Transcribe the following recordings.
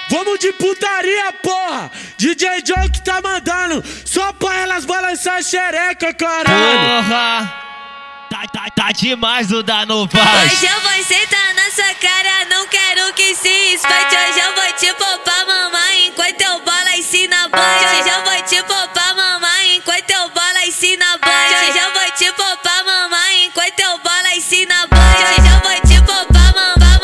Vamos de putaria, porra! DJ John que tá mandando, só pra elas balançar a xereca, caralho! Porra! Tá demais o Dano Paz. Hoje eu vou sentar na sua cara, não quero que se espante. Hoje eu vou te poupar, mamãe, enquanto eu bola ensina band. Hoje eu vou te poupar, mamãe, enquanto eu bola ensina band. Hoje eu vou te poupar, mamãe, enquanto eu bola ensina band. Hoje eu vou te poupar, mamãe.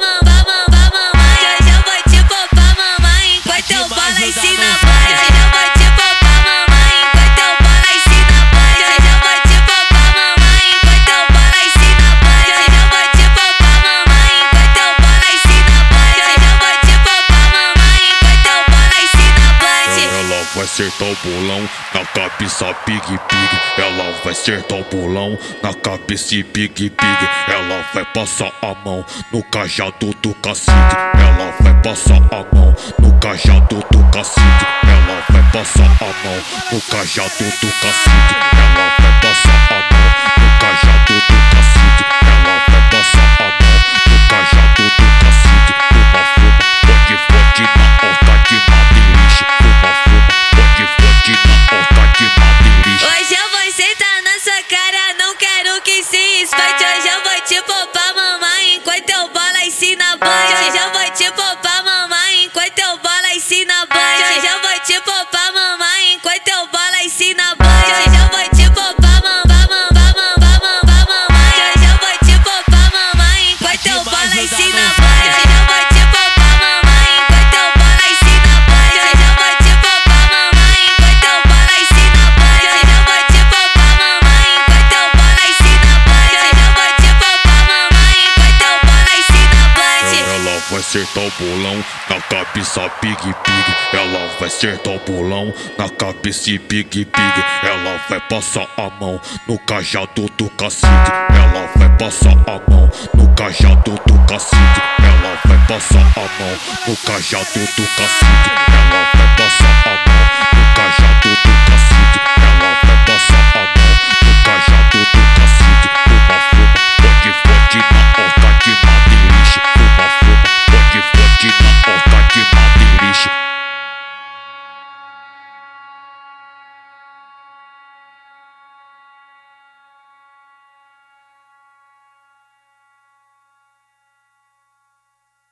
Hoje eu vou te poupar, mamãe, enquanto eu bola ensina band. Hoje eu vou te poupar, mamãe, enquanto eu bola ensina band. Hoje eu vou te poupar, mamãe, enquanto eu bola ensina band. Hoje eu vou te poupar, mamãe, enquanto eu bola ensina band. Hoje eu vou te poupar, mamãe, enquanto eu bola ensina band. Ela vai acertar o bolão na cabeça Big Big. Ela vai acertar o bolão na cabeça Big Big. Ela vai passar a mão no cajado do cacique. Ela vai passar a mão no cajado do cacique. Ela vai passar a mão no cajado do cacique. Ela vai passar a mão no cajado do cacique. Ela vai passar a mão no cajado do cacique. Uma fuma, pode na horta de Madelixe. Uma fuma, pode na horta de Madelixe. Hoje eu vou sentar na sua cara, não quero que se espante. Hoje eu vou te poupar, mamãe, enquanto eu bola ensina band. Hoje eu vou te poupar, mamãe, enquanto eu bola ensina band. Hoje eu vou te poupar, mamãe, enquanto eu bola ensina band. Hoje eu vou te poupar, mamãe. Hoje eu vou te poupar, mamãe, enquanto eu bola ensina band. Hoje eu vou te poupar, mamãe, enquanto eu bola ensina band. Hoje eu vou te poupar, mamãe, enquanto eu bola ensina band. Hoje eu vou te poupar, mamãe, enquanto eu bola ensina band. Hoje eu vou te poupar, mamãe, enquanto eu bola ensina band. Ela vai acertar o bolão na cabeça Big Big. Ela vai acertar o bolão na cabeça Big Big. Ela vai passar a mão no cajado do cacique. Ela vai passar a mão no cajado do cacique. Ela vai passar a mão no cajado do cacique. Ela vai passar a